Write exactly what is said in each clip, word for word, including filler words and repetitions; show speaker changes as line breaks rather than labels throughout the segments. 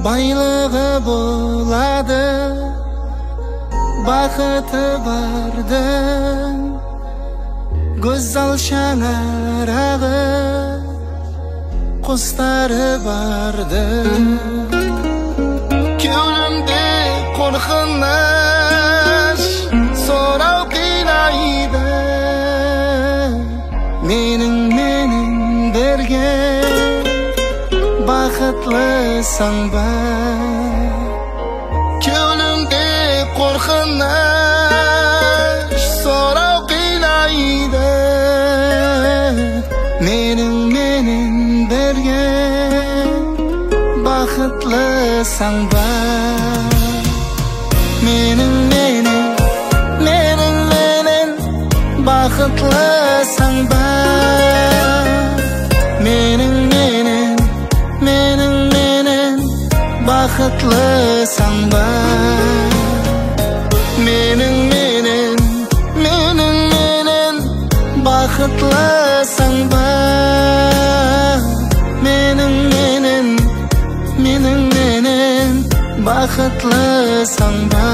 Байлығы болады, бақыты бардың, көз алшаң арағы, құстары бардың. Кеудемде қорқыныш, сорау қинайды, менің менің берген бақытлысың ба? Кеудемде қорқыныш, сорау қинайды, менің менің берген бақытлысың ба? Менің менің менің менің бақытлысың ба? Менің менің менің менің бақытлысың ба? Менің менің менің менің бақытлысың ба? Менің менің менің менің бақытлысың ба?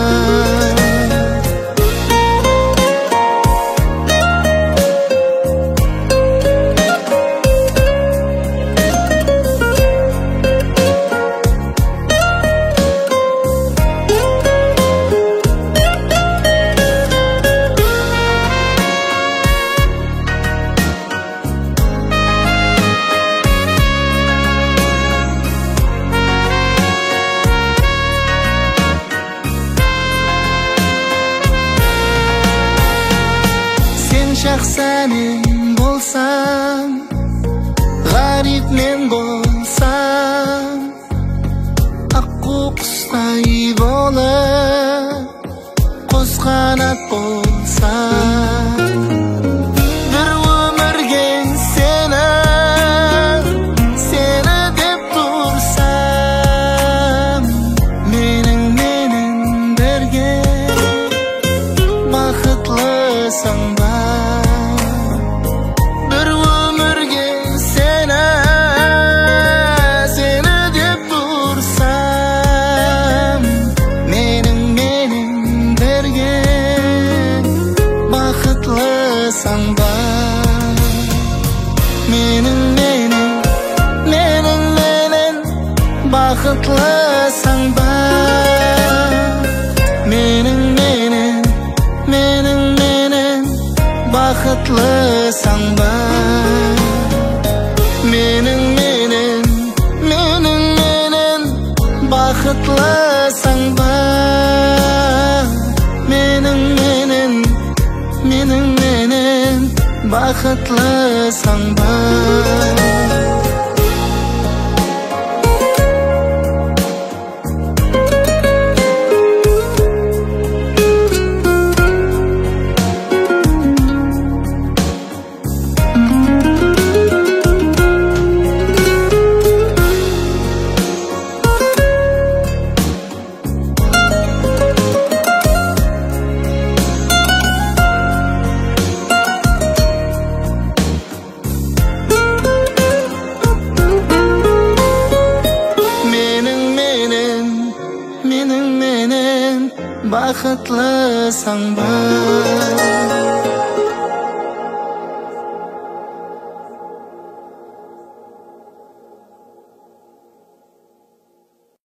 Жақсаның болсам, ғарип мен болсам, аққу құстай болып, қос қанат болсам, бір өмірге сені, сені деп тұрсам, менің менің берген бақытлысың ба? Менің менің менің менің бақытлысың ба? Менің менің менің менің бақытлысың ба? Менің менің менің менің бақытлысың ба? Менің менің менің менің бақытлысың ба? Менің менің бақытлысың ба?